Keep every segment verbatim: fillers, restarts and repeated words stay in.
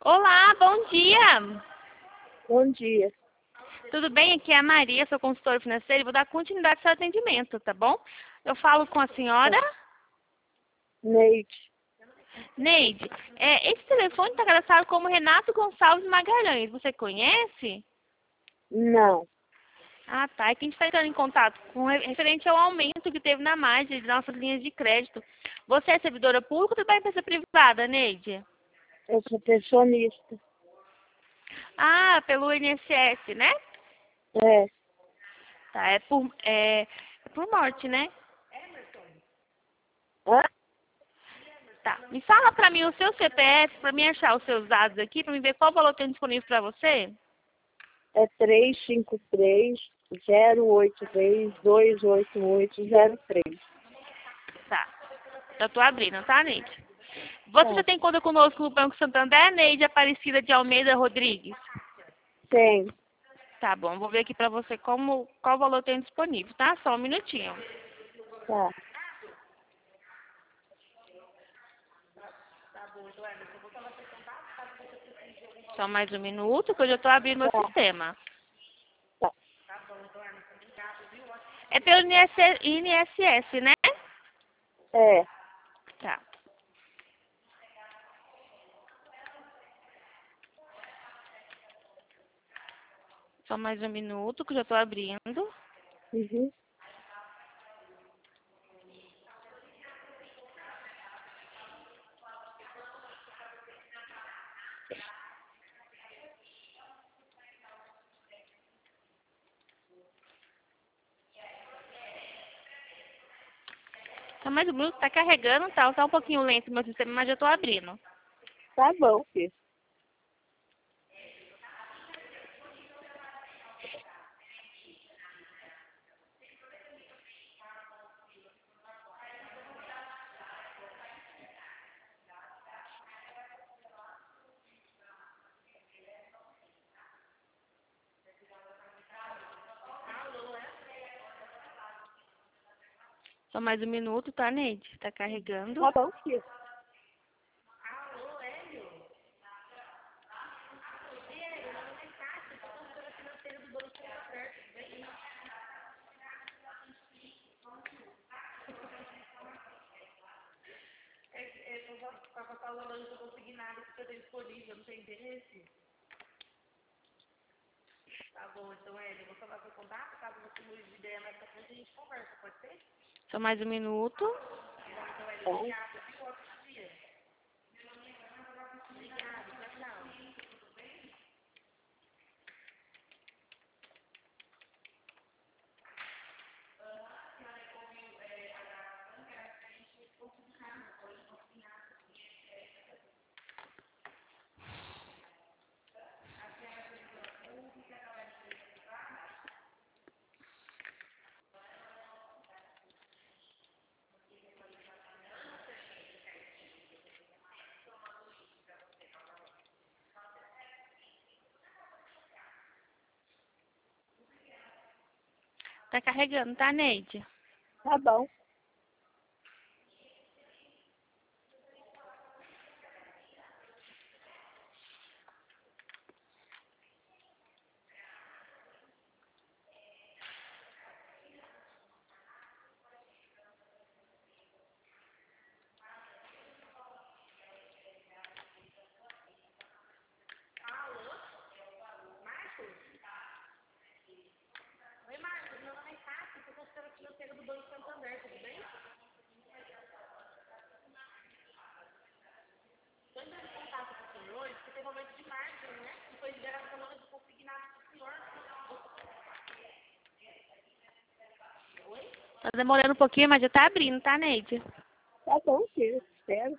Olá, bom dia. Bom dia. Tudo bem? Aqui é a Maria, sou consultora financeira e vou dar continuidade ao seu atendimento, tá bom? Eu falo com a senhora Neide. Neide. É, esse telefone está cadastrado como Renato Gonçalves Magalhães. Você conhece? Não. Ah, tá. É que a gente está entrando em contato com referente ao aumento que teve na margem de nossas linhas de crédito. Você é servidora pública ou trabalha em empresa privada, Neide? Eu sou pensionista. Ah, pelo I N S S, né? É. Tá, é por, é, é por morte, né? Hã? Tá. Me fala pra mim o seu C P F, pra mim achar os seus dados aqui, pra mim ver qual valor tem disponível pra você. É três cinco três, zero oito três, dois oito oito, zero três. Tá. Já tô abrindo, tá, Neide? Você já Tá. tem conta conosco no Banco Santander, Neide Aparecida de Almeida Rodrigues? Tem. Tá bom, vou ver aqui pra você como, qual valor tem disponível, tá? Só um minutinho. Tá. Só mais um minuto que eu já tô abrindo meu Tá. sistema. Tá. É pelo I N S S, né? É. Tá. Só mais um minuto que eu já tô abrindo. Uhum. Só mais um minuto, tá carregando, tá? Tá um pouquinho lento o meu sistema, mas já tô abrindo. Tá bom, filho. Só mais um minuto, tá, Neide? Tá carregando. Tá bom, filho. Só mais um minuto. Tá. Tá carregando, tá, Neide? Tá bom. Tá demorando um pouquinho, mas já tá abrindo, tá, Neide? Tá bom, filho. Espero.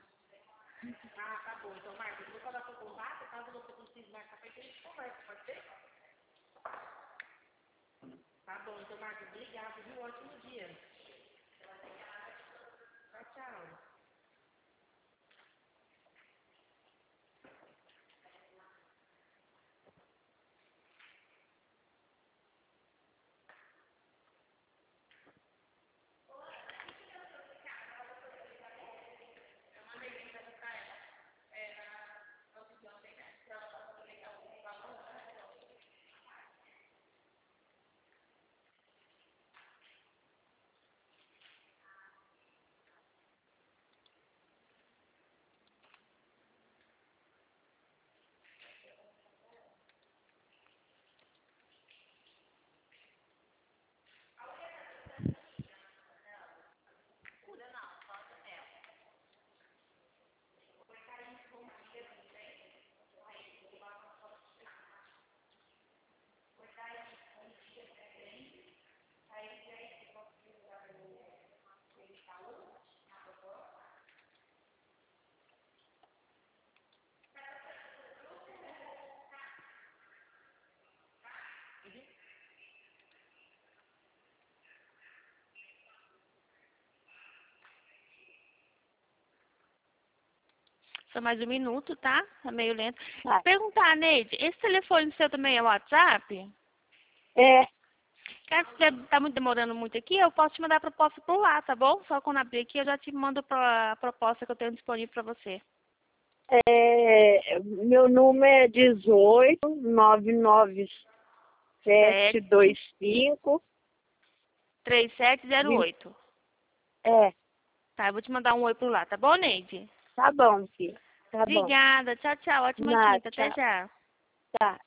Só mais um minuto, tá? Tá meio lento. Tá. Perguntar, Neide, esse telefone seu também é WhatsApp? É, Caso você tá muito demorando muito aqui, eu posso te mandar a proposta por lá, tá bom? Só quando abrir aqui eu já te mando pra- a proposta que eu tenho disponível pra você. é, meu número é dezoito, nove nove sete dois cinco. três sete zero oito. É, Tá, eu vou te mandar um oi por lá, tá bom, Neide? tá bom, filho. Tá bom. Obrigada. Tchau, tchau. Ótima Nada, quinta. Até tchau. já. Tá.